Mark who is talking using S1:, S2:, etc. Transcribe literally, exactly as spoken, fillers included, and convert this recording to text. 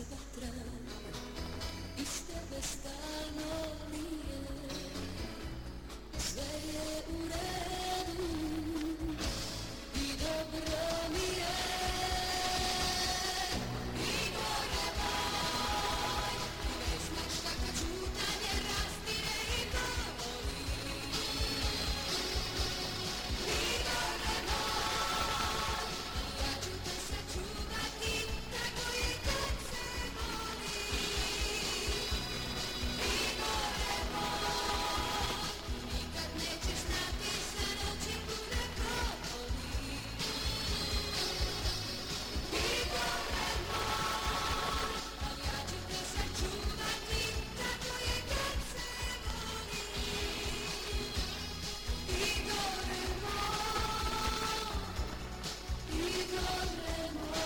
S1: batra, iz tebe stalno lije, sve je u redu i dobro mi je. Igore moj, ti ne znaš kako čutanje rastire i boli. Igore moj, ja ću te sačuvati tako i kad se boli. Igore moj, nikad nećeš znati sa noći bude proboli. Igore moj, ali ja ću te sačuvati tako i kad se boli. Igore moj, Igore moj.